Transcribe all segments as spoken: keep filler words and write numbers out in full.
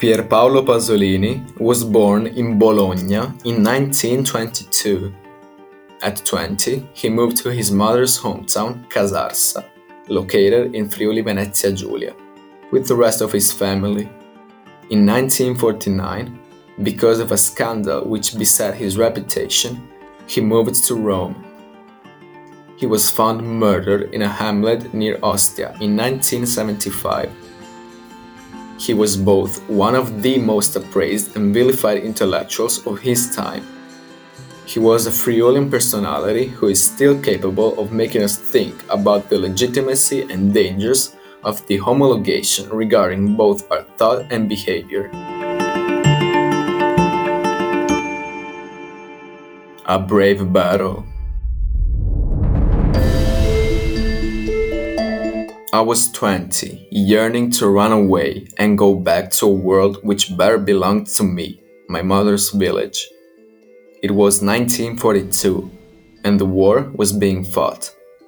Pierpaolo Pasolini was born in Bologna in nineteen twenty-two. At twenty, he moved to his mother's hometown, Casarsa, located in Friuli Venezia Giulia, with the rest of his family. In nineteen forty-nine, because of a scandal which beset his reputation, he moved to Rome. He was found murdered in a hamlet near Ostia in nineteen seventy-five. He was both one of the most appraised and vilified intellectuals of his time. He was a Friulian personality who is still capable of making us think about the legitimacy and dangers of the homologation regarding both our thought and behavior. A brave battle. I was twenty, yearning to run away and go back to a world which better belonged to me, my mother's village. It was nineteen forty-two, and the war was being fought.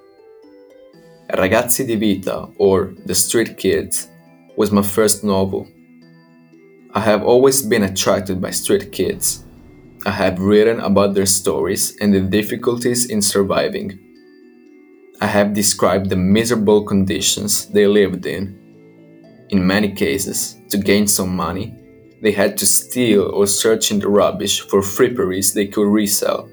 Ragazzi di Vita, or The Street Kids, was my first novel. I have always been attracted by street kids. I have written about their stories and the difficulties in surviving. I have described the miserable conditions they lived in. In many cases, to gain some money, they had to steal or search in the rubbish for fripperies they could resell.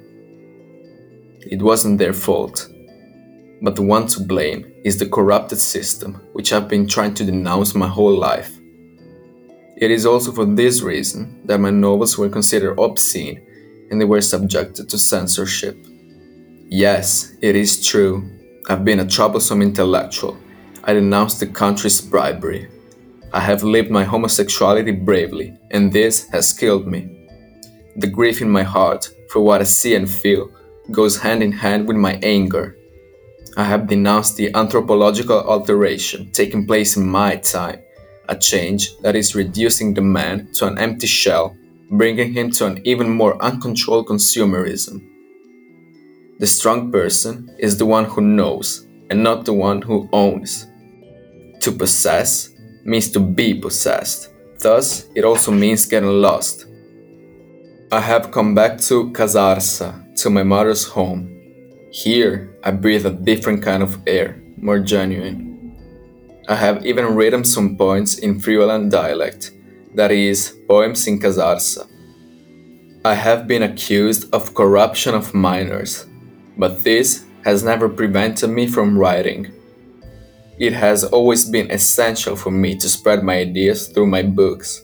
It wasn't their fault, but the one to blame is the corrupted system which I've been trying to denounce my whole life. It is also for this reason that my novels were considered obscene and they were subjected to censorship. Yes, it is true. I've been a troublesome intellectual. I denounced the country's bribery. I have lived my homosexuality bravely, and this has killed me. The grief in my heart for what I see and feel goes hand in hand with my anger. I have denounced the anthropological alteration taking place in my time, a change that is reducing the man to an empty shell, bringing him to an even more uncontrolled consumerism. The strong person is the one who knows, and not the one who owns. To possess means to be possessed, thus it also means getting lost. I have come back to Casarsa, to my mother's home. Here, I breathe a different kind of air, more genuine. I have even written some poems in Friulan dialect, that is, poems in Casarsa. I have been accused of corruption of minors, but this has never prevented me from writing. It has always been essential for me to spread my ideas through my books.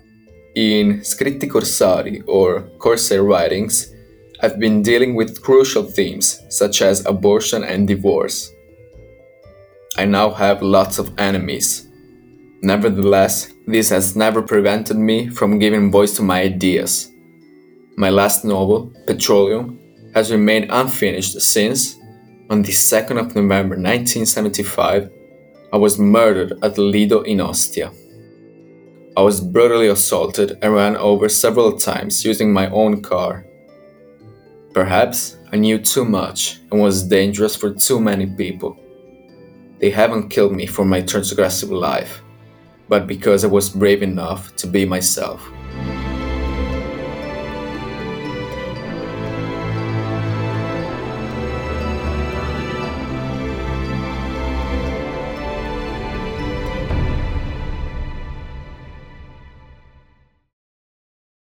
In Scritti Corsari, or Corsair writings, I've been dealing with crucial themes such as abortion and divorce. I now have lots of enemies. Nevertheless, this has never prevented me from giving voice to my ideas. My last novel, Petroleum, has remained unfinished since, on the second of November nineteen seventy-five, I was murdered at Lido in Ostia. I was brutally assaulted and ran over several times using my own car. Perhaps I knew too much and was dangerous for too many people. They haven't killed me for my transgressive life, but because I was brave enough to be myself.